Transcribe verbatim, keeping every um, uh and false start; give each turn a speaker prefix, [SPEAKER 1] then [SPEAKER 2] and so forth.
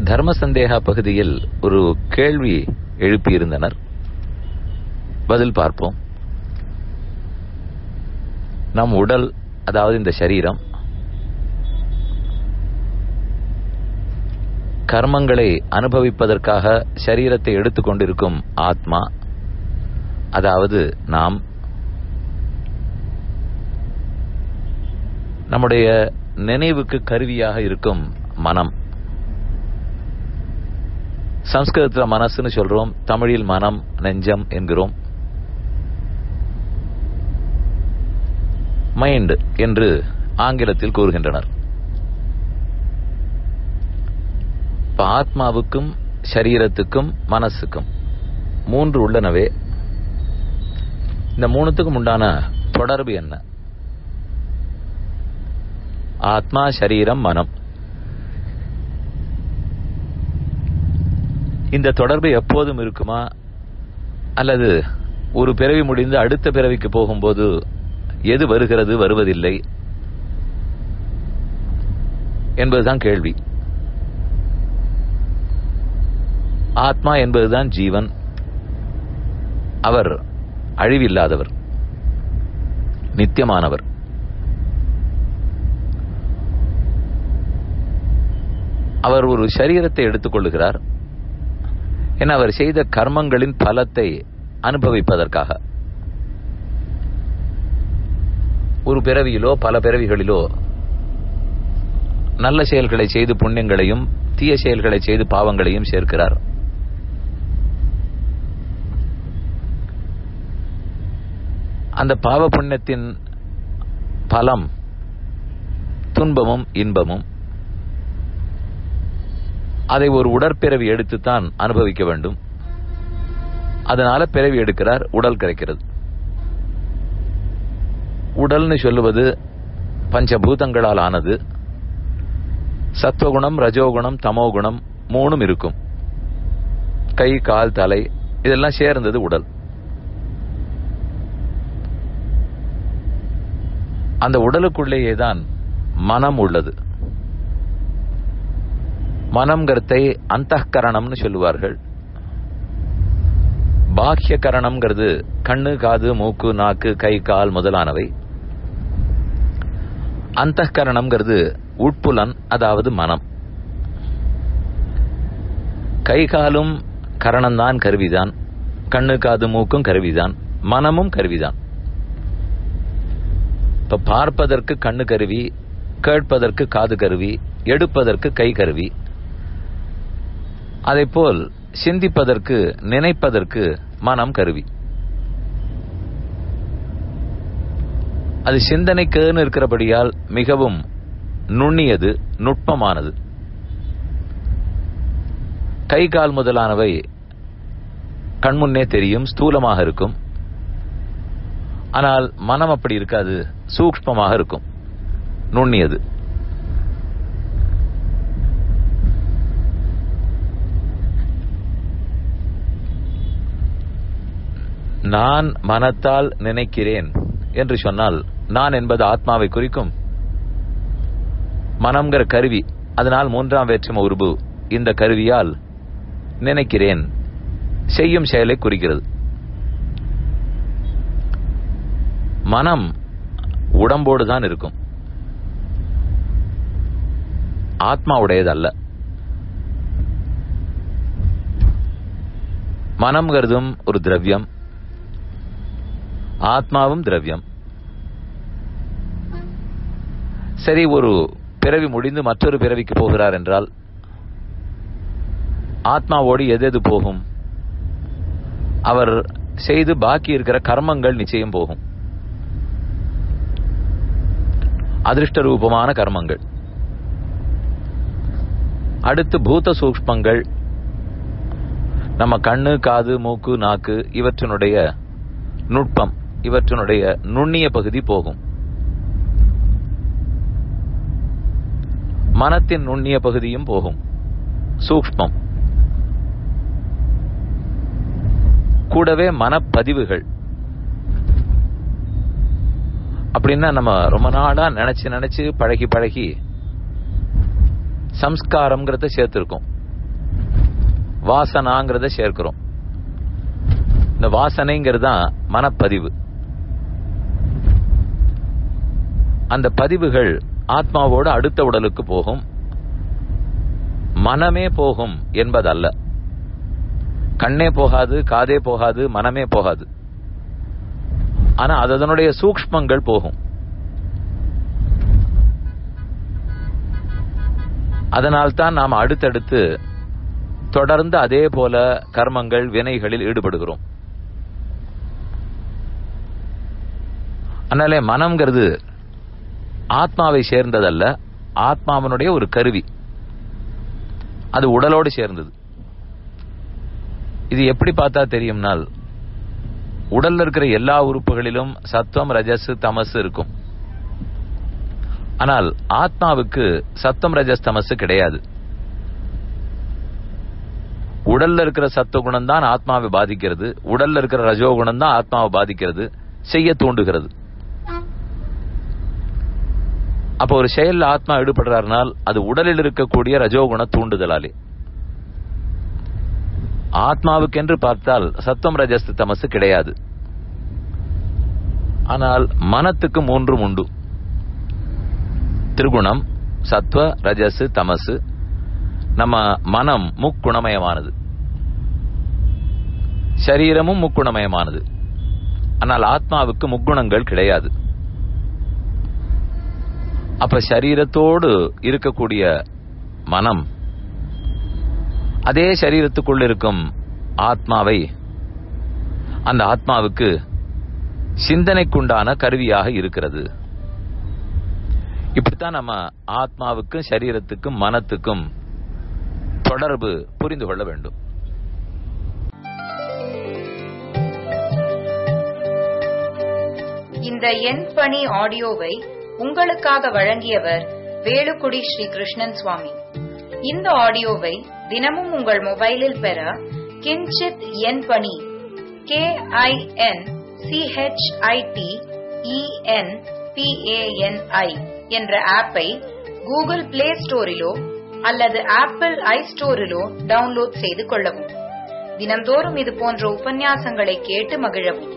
[SPEAKER 1] தர்ம சந்தேகா பகுதியில் ஒரு கேள்வி எழுப்பியிருந்தனர். பதில் பார்ப்போம். நம் உடல், அதாவது இந்த சரீரம், கர்மங்களை அனுபவிப்பதற்காக சரீரத்தை எடுத்துக்கொண்டிருக்கும் ஆத்மா, அதாவது நாம், நம்முடைய நினைவுக்கு கருவியாக இருக்கும் மனம். சம்ஸ்கிருதத்தில் மனசுன்னு சொல்றோம், தமிழில் மனம், நெஞ்சம் என்கிறோம். மைண்ட் என்று ஆங்கிலத்தில் கூறுகின்றனர். இப்ப ஆத்மாவுக்கும் சரீரத்துக்கும் மனசுக்கும் மூன்று உள்ளனவே. இந்த மூணுத்துக்கும் உண்டான தொடர்பு என்ன? ஆத்மா, சரீரம், மனம். இந்த தொடர்பு எப்போதும் இருக்குமா, அல்லது ஒரு பிறவி முடிந்து அடுத்த பிறவிக்கு போகும்போது எது வருகிறது, வருவதில்லை என்பதுதான் கேள்வி. ஆத்மா என்பதுதான் ஜீவன். அவர் அழிவில்லாதவர், நித்தியமானவர். அவர் ஒரு சரீரத்தை எடுத்துக் கொள்ளுகிறார். என அவர் செய்த கர்மங்களின் பலத்தை அனுபவிப்பதற்காக. ஒரு பிறவியிலோ பல பிறவிகளிலோ நல்ல செயல்களை செய்து புண்ணியங்களையும், தீய செயல்களை செய்து பாவங்களையும் சேர்க்கிறார். அந்த பாவ புண்ணியத்தின் பலம் துன்பமும் இன்பமும். அதை ஒரு உடற்பிறவி எடுத்துத்தான் அனுபவிக்க வேண்டும். அதனால பிறவி எடுக்கிறார், உடல் கிடைக்கிறது. உடல்னு சொல்லுவது பஞ்சபூதங்களால் ஆனது. சத்வகுணம், ரஜோகுணம், தமோகுணம் மூணும் இருக்கும். கை, கால், தலை இதெல்லாம் சேர்ந்தது உடல். அந்த உடலுக்குள்ளேயே தான் மனம் உள்ளது. மனம்ங்கிறதை அந்தఃகரணம்னு சொல்லுவார்கள். பாஹ்ய கரணம்ங்கிறது கண்ணு, காது, மூக்கு, நாக்கு, கை, கால் முதலானவை. அந்தःகரணம்ங்கிறது உட்புலன், அதாவது மனம். கை காலும் கரணம்தான், கருவிதான். கண்ணு, காது, மூக்கும் கருவிதான். மனமும் கருவிதான். இப்ப பார்ப்பதற்கு கண்ணு கருவி, கேட்பதற்கு காது கருவி, எடுப்பதற்கு கை கருவி. அதைப்போல் சிந்திப்பதற்கு, நினைப்பதற்கு மனம் கருவி. அது சிந்தனைக்குன்னு இருக்கிறபடியால் மிகவும் நுண்ணியது, நுட்பமானது. கை, கால் முதலானவை கண்முன்னே தெரியும், ஸ்தூலமாக இருக்கும். ஆனால் மனம் அப்படி இருக்காது, சூக்ஷ்மமாக இருக்கும், நுண்ணியது. நான் மனத்தால் நினைக்கிறேன் என்று சொன்னால், நான் என்பது ஆத்மாவை குறிக்கும். மனம்ங்கிற கருவி, அதனால் மூன்றாம் வேற்றுமை உருபு, இந்த கருவியால் நினைக்கிறேன், செய்யும் செயலை குறிக்கிறது. மனம் உடம்போடு தான் இருக்கும், ஆத்மாவுடையதல்ல. மனம்ங்கிறதும் ஒரு திரவியம், ஆத்மாவும் திரவியம். சரி, ஒரு பிறவி முடிந்து மற்றொரு பிறவிக்கு போகிறார் என்றால் ஆத்மாவோடு எது எது போகும்? அவர் செய்து பாக்கி இருக்கிற கர்மங்கள் நிச்சயம் போகும். அதிருஷ்ட ரூபமான கர்மங்கள். அடுத்து பூத சூக்ஷ்மங்கள், நம்ம கண்ணு, காது, மூக்கு, நாக்கு இவற்றினுடைய நுட்பம், இவற்றினுடைய நுண்ணிய பகுதி போகும். மனத்தின் நுண்ணிய பகுதியும் போகும், சூக்ஷ்மம். கூடவே மனப்பதிவுகள். அப்படின்னா நம்ம ரொம்ப நாளா நினைச்சு நினைச்சு பழகி பழகி சம்ஸ்காரம்ங்கிறத சேர்த்திருக்கோம். வாசனாங்கிறத சேர்க்கிறோம். இந்த வாசனைங்கிறது தான் மனப்பதிவு. அந்த பதிவுகள் ஆத்மாவோடு அடுத்த உடலுக்கு போகும். மனமே போகும் என்பதல்ல. கண்ணே போகாது, காதே போகாது, மனமே போகாது. ஆனா அது அதனுடைய சூக்ஷ்மங்கள் போகும். அதனால்தான் நாம் அடுத்தடுத்து தொடர்ந்து அதே போல கர்மங்கள் வினைகளில் ஈடுபடுகிறோம். அதனாலே மனம்ங்கிறது ஆத்மாவை சேர்ந்ததல்ல, ஆத்மாவனுடைய ஒரு கருவி. அது உடலோடு சேர்ந்தது. இது எப்படி பார்த்தா தெரியும்னால், உடல்ல இருக்கிற எல்லா உறுப்புகளிலும் சத்துவம், ரஜஸ், தமசு இருக்கும். ஆனால் ஆத்மாவுக்கு சத்துவம், ரஜஸ், தமசு கிடையாது. உடல்ல இருக்கிற சத்துவ குணம் தான் ஆத்மாவை பாதிக்கிறது. உடல்ல இருக்கிற ரஜோகுணம் தான் ஆத்மாவை பாதிக்கிறது, செய்ய தூண்டுகிறது. அப்போ ஒரு செயல்ல ஆத்மா ஈடுபடுறாருனால் அது உடலில் இருக்கக்கூடிய ரஜோகுண தூண்டுதலாலே. ஆத்மாவுக்கென்று பார்த்தால் சத்துவம், ரஜஸ், தமசு கிடையாது. ஆனால் மனத்துக்கு மூன்றும் உண்டு. திரிகுணம், சத்துவ, ரஜஸ், தமசு. நம்ம மனம் முக்குணமயமானது, சரீரமும் முக்குணமயமானது. ஆனால் ஆத்மாவுக்கு முக்குணங்கள் கிடையாது. அப்ப சரீரத்தோடு இருக்கக்கூடிய மனம் அதே சரீரத்துக்குள் இருக்கும் ஆத்மாவை, அந்த ஆத்மாவுக்கு சிந்தனைக்குண்டான கருவியாக இருக்கிறது. இப்படித்தான் நம்ம ஆத்மாவுக்கும் சரீரத்துக்கும் மனத்துக்கும் தொடர்பு புரிந்து கொள்ள வேண்டும்.
[SPEAKER 2] இந்த என் பணி ஆடியோவை உங்களுக்காக வழங்கியவர் வேலுக்குடி ஸ்ரீ கிருஷ்ணன் சுவாமி. இந்த ஆடியோவை தினமும் உங்கள் மொபைலில் பெற கிஞ்சித் என் பணி K I N C H I T E N P A N I என்ற ஆப்பை கூகுள் பிளே ஸ்டோரிலோ அல்லது ஆப்பிள் ஐ ஸ்டோரிலோ டவுன்லோட் செய்து கொள்ளவும். தினம்தோறும் இது போன்ற உபன்யாசங்களை கேட்டு மகிழவும்.